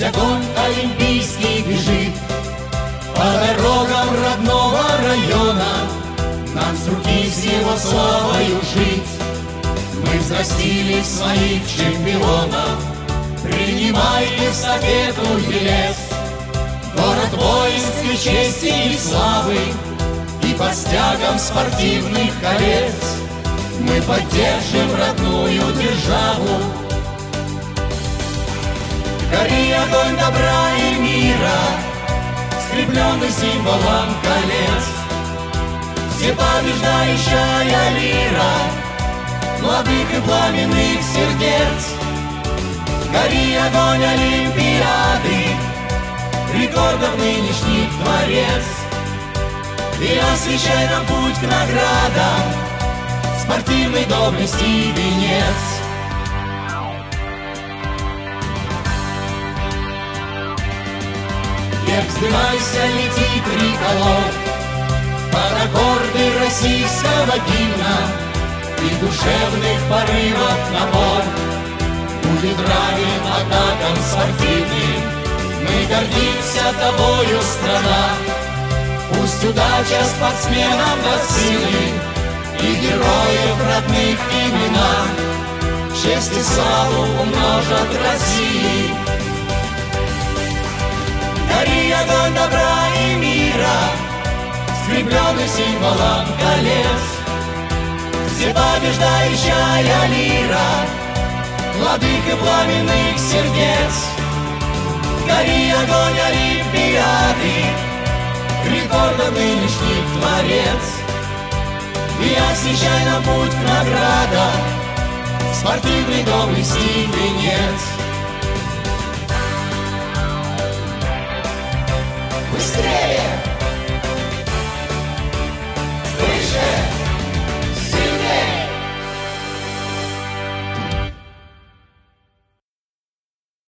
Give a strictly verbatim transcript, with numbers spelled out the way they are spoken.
огонь олимпийский бежит по дорогам родного района. Нам с руки с его славою жить. Мы взрастили своих чемпионов. Принимайте эстафету Елец, город воинской чести и славы, и под стягом спортивных колец мы поддержим родную державу. Гори огонь добра и мира, скрепленный символом колец. Всепобеждающая лира, владыка пламенных сердец. Гори огонь Олимпиады, рекордов нынешних творец. И освещай нам путь к наградам, спортивной доблести венец. Вверх вздымайся, лети триколор, под аккорды российского гимна и душевных порывов напор. Будет равен атакам спортивным, мы гордимся тобою, страна. Пусть удача спортсменам даст силы и героев родных имена, честь и славу умножат России. Гори огонь добра и мира, скрепленный символом колец. Всепобеждающая лира, владыка пламенных сердец. Гори огонь Олимпиады, рекордов нынешних творец. И освещай нам путь к наградам, спортивной доблести венец. Быстрее!